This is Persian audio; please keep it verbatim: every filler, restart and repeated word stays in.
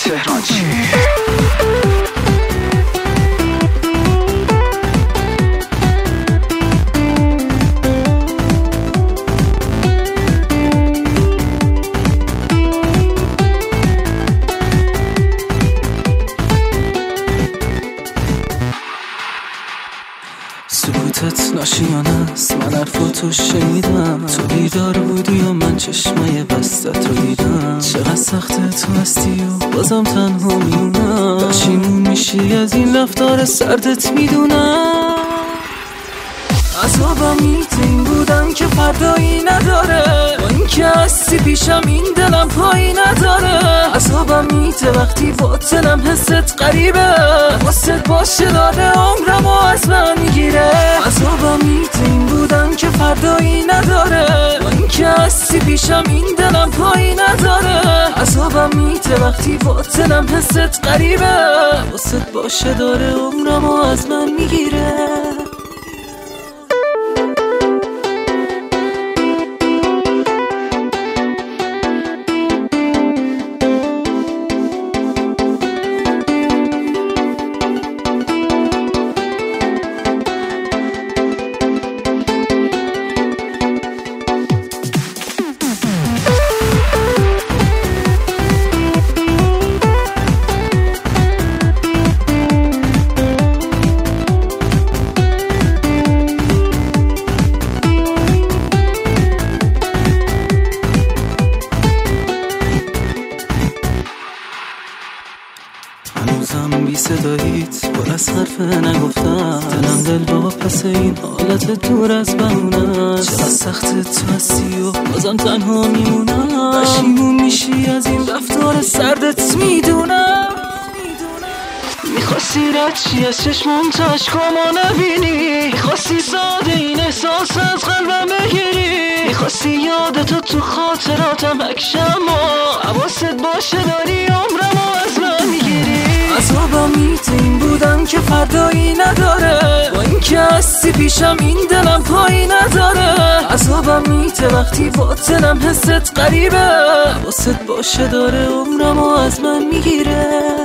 تهران چی؟ سکوتت ناشیانه است، من حرفاتو شنیدم. تو بیدار بودی و من چشمای بستت رو دیدم. چقدر سخته تو هستی و بازم تنها میمونم. پشیمون میشی از این رفتار سردت میدونم. عذابم میت این بودم که فردایی نداره، با این که هستی پیشم این دلم پایی نداره. عذابم میته وقتی با دلم حست قریبه، واسه باشه داده عمرم و از من میگیره. عذابم میت این بودم که فردایی نداره، با این که هستی پیشم این دلم پایی نداره. عذابم میته وقتی با دلم حست قریبه، واسه باشه داره عمرم و از من میگیره. هنوزم بی صداییت پر از حرف نگفتم. دلم دل با پس این حالت دور از بمونم. چقدر سخت تو هستی و بازم تنها میمونم. پشیمون میشی از این رفتار سردت میدونم. میخواستی رد چی از چشمم تا عشقامو نبینی، میخواستی ساده این احساس از قلبم بگیری، میخواستی یادتو تو خاطراتم بکشم و حواست باشه داری عمرمو از من میگیری. عذابم میت این بودم که فردایی نداره، با این که هستی پیشم این دلم پایی نداره. عذابم میته وقتی با دلم حست قریبه، واسه باشه داره عمرمو از من میگیره.